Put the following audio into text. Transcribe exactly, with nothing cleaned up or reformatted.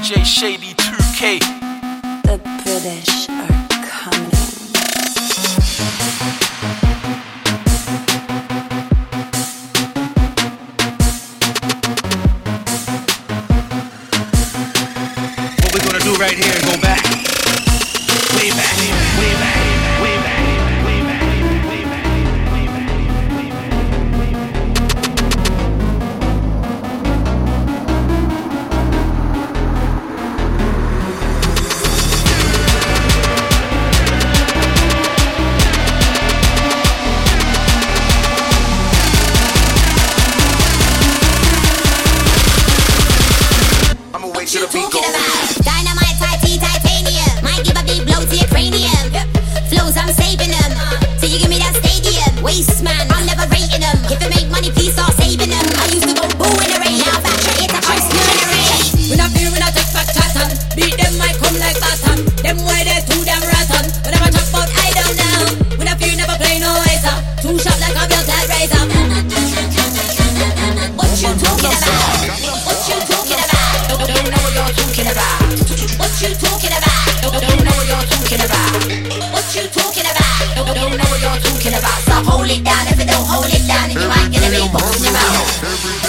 J Shady two K. The British are coming. What we're gonna do right here is go back, way back, way back, way back, way back, way back, way back, way back, way back. I'ma wait till the beat go. Dynamite, tight, titanium. Might give a big blow to your cranium. Flows, I'm saving them. So you give me that stadium. Waste man, I'm never rating them. If it make money, please start saving them. I used to go boo in the rain. Now back straight to ice in the rain. When I feel when I take back Chatham, beat them I come like Batam. Them why they too damn rotten. Whenever I talk about I don't know. When I feel never play no razor. Too sharp like a belt like razor. What you talking about? What you talking about? Don't, don't know what you're talking about. What you talking about? Don't, don't know what you're talking about. What you talking about? Don't, don't know what you're talking about. So hold it down. If it don't hold it down, then you ain't gonna be talking about. Every